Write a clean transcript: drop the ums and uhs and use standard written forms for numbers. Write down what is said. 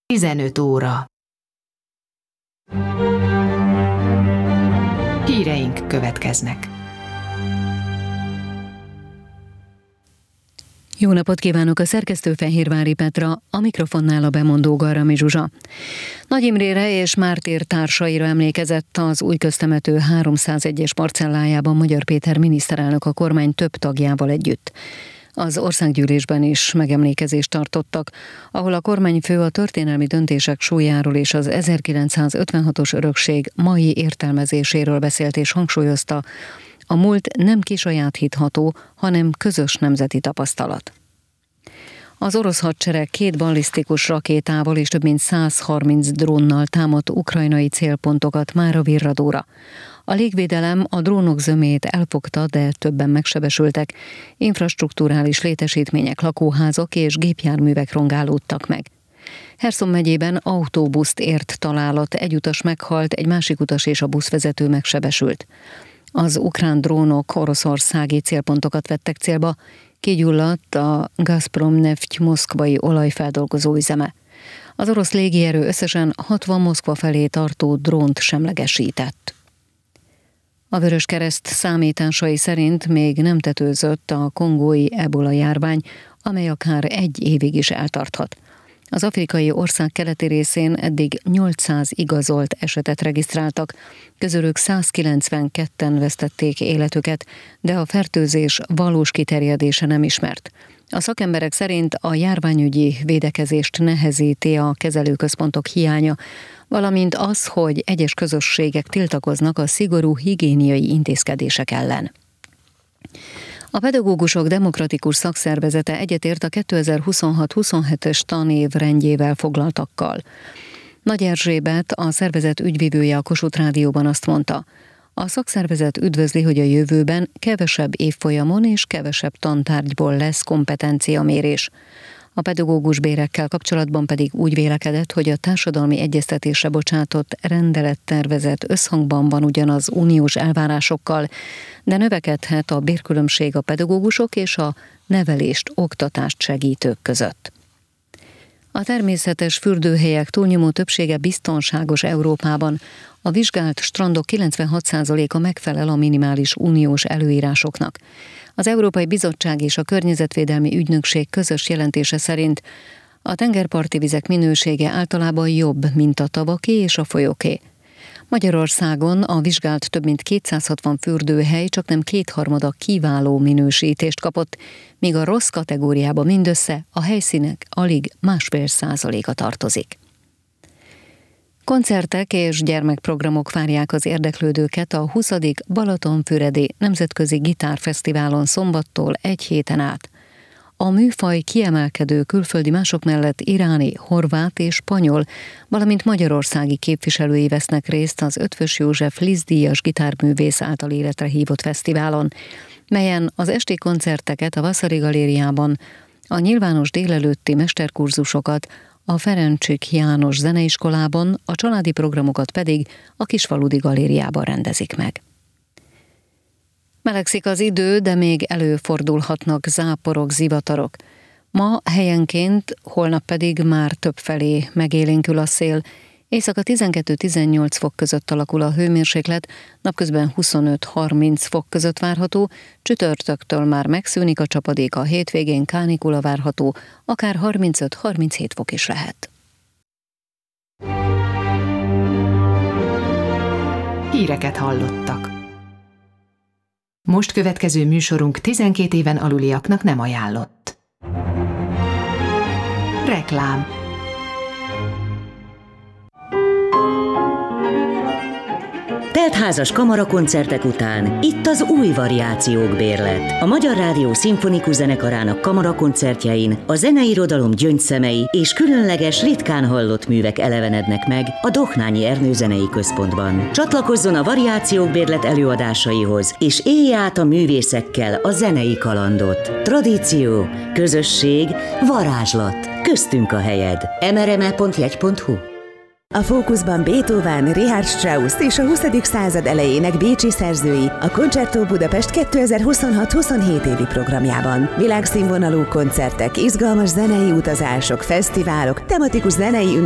15 óra. Híreink következnek. Jó napot kívánok, a szerkesztő Fehérvári Petra, a mikrofonnál a bemondó Garrami Zsuzsa. Nagy Imrére és Mártír társaira emlékezett az új köztemető 301-es parcellájában Magyar Péter miniszterelnök a kormány több tagjával együtt. Az országgyűlésben is megemlékezést tartottak, ahol a kormányfő a történelmi döntések súlyáról és az 1956-os örökség mai értelmezéséről beszélt és hangsúlyozta, a múlt nem kisajátítható, hanem közös nemzeti tapasztalat. Az orosz hadsereg 2 ballisztikus rakétával és több mint 130 drónnal támadt ukrajnai célpontokat már a virradóra. A légvédelem a drónok zömét elfogta, de többen megsebesültek. Infrastrukturális létesítmények, lakóházak és gépjárművek rongálódtak meg. Herszon megyében autóbuszt ért találat, egy utas meghalt, egy másik utas és a buszvezető megsebesült. Az ukrán drónok oroszországi célpontokat vettek célba, kigyulladt a Gazprom Neft moszkvai olajfeldolgozó üzeme. Az orosz légierő összesen 60 Moszkva felé tartó drónt semlegesített. A Vöröskereszt számításai szerint még nem tetőzött a kongói ebola járvány, amely akár 1 évig is eltarthat. Az afrikai ország keleti részén eddig 800 igazolt esetet regisztráltak, közülük 192-en vesztették életüket, de a fertőzés valós kiterjedése nem ismert. A szakemberek szerint a járványügyi védekezést nehezíti a kezelőközpontok hiánya, valamint az, hogy egyes közösségek tiltakoznak a szigorú higiéniai intézkedések ellen. A Pedagógusok Demokratikus Szakszervezete egyetért a 2026-27-es tanév rendjével foglaltakkal. Nagy Erzsébet, a szervezet ügyvivője a Kossuth Rádióban azt mondta, a szakszervezet üdvözli, hogy a jövőben kevesebb évfolyamon és kevesebb tantárgyból lesz kompetenciamérés. A pedagógus bérekkel kapcsolatban pedig úgy vélekedett, hogy a társadalmi egyeztetésre bocsátott rendelettervezet összhangban van ugyan az uniós elvárásokkal, de növekedhet a bérkülönbség a pedagógusok és a nevelést, oktatást segítők között. A természetes fürdőhelyek túlnyomó többsége biztonságos Európában. A vizsgált strandok 96%-a megfelel a minimális uniós előírásoknak. Az Európai Bizottság és a Környezetvédelmi Ügynökség közös jelentése szerint a tengerparti vizek minősége általában jobb, mint a tavaké és a folyóké. Magyarországon a vizsgált több mint 260 fürdőhely csaknem 2/3 kiváló minősítést kapott, míg a rossz kategóriába mindössze a helyszínek alig 1,5%-a tartozik. Koncertek és gyermekprogramok várják az érdeklődőket a 20. Balatonfüredi Nemzetközi Gitárfesztiválon szombattól egy héten át. A műfaj kiemelkedő külföldi mások mellett iráni, horvát és spanyol, valamint magyarországi képviselői vesznek részt az Eötvös József Liszt-díjas gitárművész által életre hívott fesztiválon, melyen az esti koncerteket a Vasari Galériában, a nyilvános délelőtti mesterkurzusokat a Ferencsik János Zeneiskolában, a családi programokat pedig a Kisfaludy Galériában rendezik meg. Melegszik az idő, de még előfordulhatnak záporok, zivatarok. Ma helyenként, holnap pedig már többfelé megélénkül a szél. Éjszaka 12-18 fok között alakul a hőmérséklet, napközben 25-30 fok között várható, csütörtöktől már megszűnik a csapadék, a hétvégén kánikula várható, akár 35-37 fok is lehet. Híreket hallottak. Most következő műsorunk 12 éven aluliaknak nem ajánlott. Reklám. Teltházas kamarakoncertek után itt az új variációk bérlet. A Magyar Rádió Szimfonikus Zenekarának kamarakoncertjein a zenei irodalom gyöngyszemei és különleges, ritkán hallott művek elevenednek meg a Dohnányi Ernő Zenei Központban. Csatlakozzon a variációk bérlet előadásaihoz, és élje át a művészekkel a zenei kalandot. Tradíció, közösség, varázslat. Köztünk a helyed. mrme.jegy.hu. A fókuszban Beethoven, Richard Strauss és a 20. század elejének bécsi szerzői a Concerto Budapest 2026-27 évi programjában. Világszínvonalú koncertek, izgalmas zenei utazások, fesztiválok, tematikus zenei